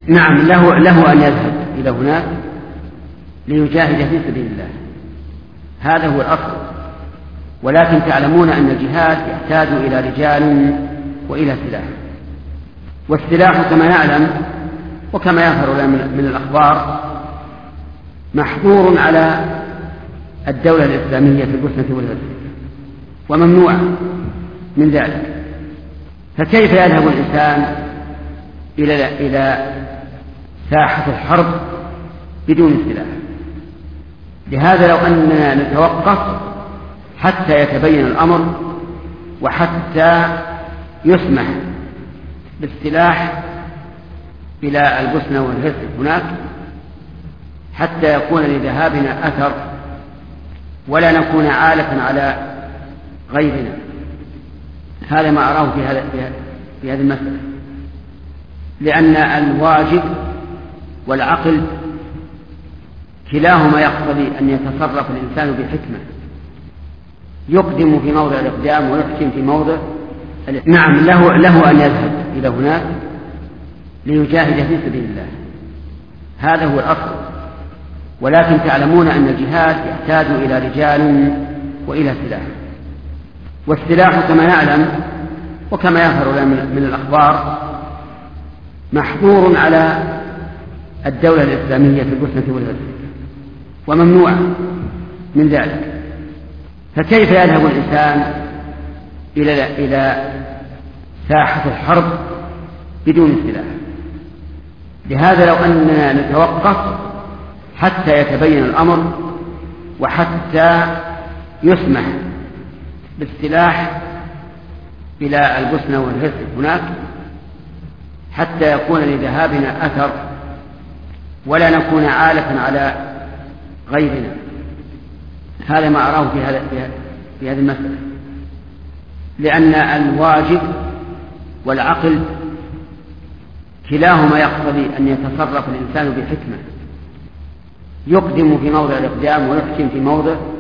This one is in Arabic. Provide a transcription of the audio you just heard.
نعم، له أن يذهب إلى هناك ليجاهد في سبيل الله، هذا هو الأصل. ولكن تعلمون أن الجهاد يحتاج إلى رجال وإلى سلاح، والسلاح كما نعلم وكما يظهر من الأخبار محظور على الدولة الإسلامية في البوسنة والهرسك وممنوع من ذلك، فكيف يذهب الإنسان إلى ساحة الحرب بدون سلاح؟ لهذا لو أننا نتوقف حتى يتبين الأمر وحتى يسمح بالسلاح إلى البوسنة والهرسك هناك، حتى يكون لذهابنا أثر ولا نكون عالة على غيرنا. هذا ما أراه في هذه المسألة، لأن الواجب والعقل كلاهما يقتضي أن يتصرف الإنسان بحكمة، يقدم في موضع الإقدام ويحكم في موضع نعم، له أن يذهب إلى هناك ليجاهد في سبيل الله، هذا هو الأصل. ولكن تعلمون أن الجهاد يحتاج إلى رجال وإلى سلاح، والسلاح كما نعلم وكما يظهر من الأخبار محظور على الدولة الإسلامية في البوسنة والهرسك وممنوع من ذلك، فكيف يذهب الإنسان إلى ساحة الحرب بدون سلاح؟ لهذا لو أننا نتوقف حتى يتبين الأمر وحتى يسمح بالسلاح إلى البوسنة والهرسك هناك، حتى يكون لذهابنا أثر ولا نكون عالة على غيرنا. هذا ما أراه في هذه المسألة، لأن الواجب والعقل كلاهما يقتضي أن يتصرف الإنسان بحكمة، يقدم في موضع الإقدام ويحكم في موضع